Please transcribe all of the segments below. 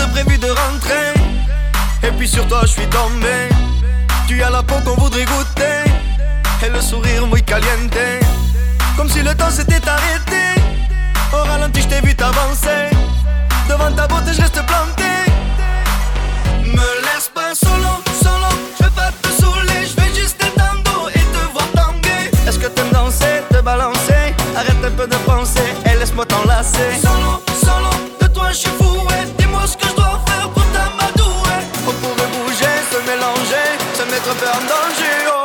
prévu de rentrer. Et puis sur toi je suis tombé. Tu as la peau qu'on voudrait goûter et le sourire muy caliente, comme si le temps s'était arrêté. Au ralenti je t'ai vu t'avancer. Devant ta beauté je reste planté. Me laisse pas solo, solo. Je vais pas te saouler, je vais juste être dans le dos et te voir tanguer. Est-ce que t'aimes danser, te balancer? Arrête un peu de penser et laisse-moi t'enlacer. Solo, solo, de toi je suis fou. Dis-moi ce que je dois faire pour t'amadouer. On pourrait bouger, se mélanger, se mettre un peu en danger, oh.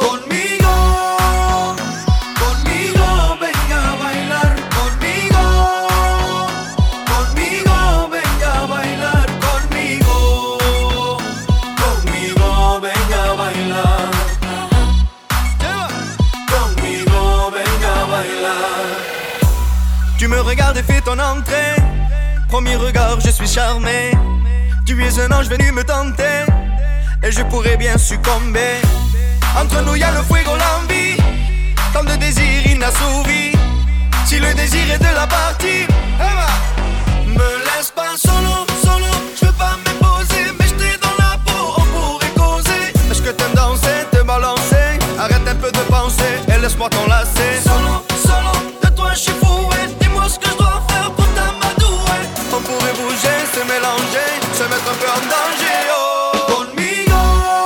Tu me regardes et fais ton entrée. Premier regard, je suis charmé. Tu es un ange venu me tenter et je pourrais bien succomber. Entre nous y'a le fuego, l'envie, tant de désirs inassouvis. Si le désir est de la partie, me laisse pas solo, solo. Je veux pas m'imposer, mais j'étais dans la peau, on pourrait causer. Est-ce que t'aimes danser, te balancer? Arrête un peu de penser et laisse-moi t'enlacer. Solo, solo, de toi je suis fou. Ce que je dois faire pour t'amadouer. On pourrait bouger, se mélanger, se mettre un peu en danger, oh. Conmigo,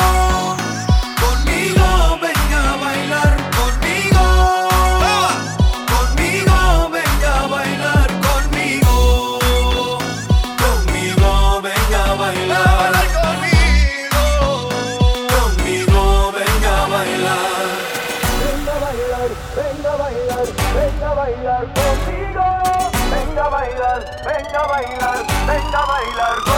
conmigo, venga a bailar. Conmigo, conmigo, venga a bailar. Conmigo, conmigo, venga a bailar. Conmigo, conmigo, venga a bailar. Venga a bailar, venga a bailar, venga a bailar conmigo. Venga a bailar, venga a bailar, venga a bailar.